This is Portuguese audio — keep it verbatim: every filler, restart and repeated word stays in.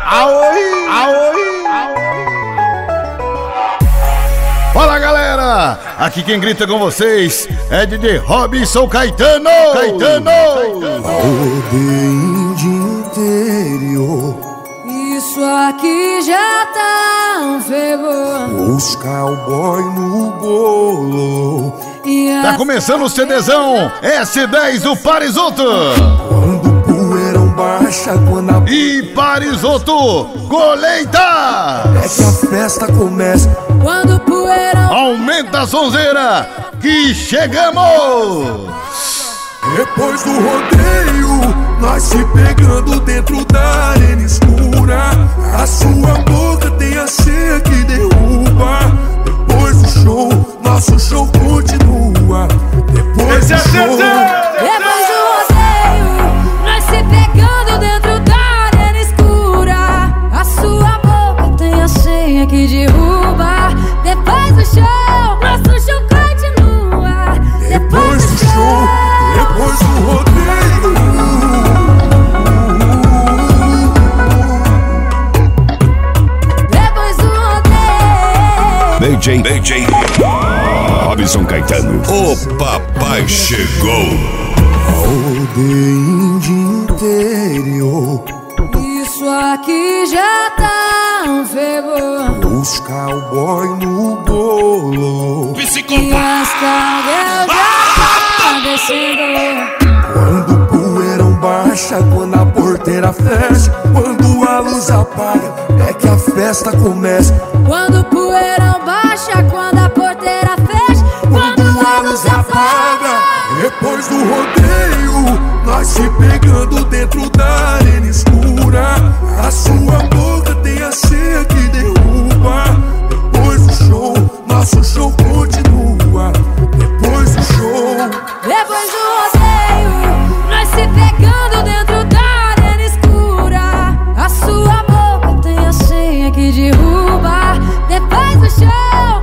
Aoi, aoi. Fala galera, aqui quem grita com vocês é D J Robson Caetano. Caetano. Rodeio de interior. Isso aqui já tá um fervor. Os cowboy no bolo. Tá começando o CDzão S dez do Parisoto. Quando o poeirão baixa, quando a... E Parisoto colheita. É que a festa começa. Quando o poeirão Aumenta a sonzeira que chegamos. Depois do rodeio, nós se pegando dentro da arena escura. A sua boca tem a senha que derruba. Depois do show, nosso show continua. Depois do show, Depois do rodeio, nós se pegando dentro da arena escura. A sua boca tem a senha que derruba. Depois do show, nosso show continua. depois do show, depois do rodeio. Depois do rodeio. D J, D J Robson Caetano, o papai chegou. Rodeio de interior. Isso aqui já tá um fervor. Os cowboy no bolo. E as cargas já tá descendo. Quando o poeirão baixa, quando a porteira fecha, quando a luz apaga, é que a festa começa. Quando o poeirão baixa, quando a porteira fecha, Quando a luz apaga, depois do rodeio, nós se pegando dentro da arena escura. A sua boca tem a senha que derruba. Depois do show, nosso show continua. Depois do show, Depois do rodeio, nós se pegando dentro da arena escura. A sua boca tem a senha que derruba. Depois do show,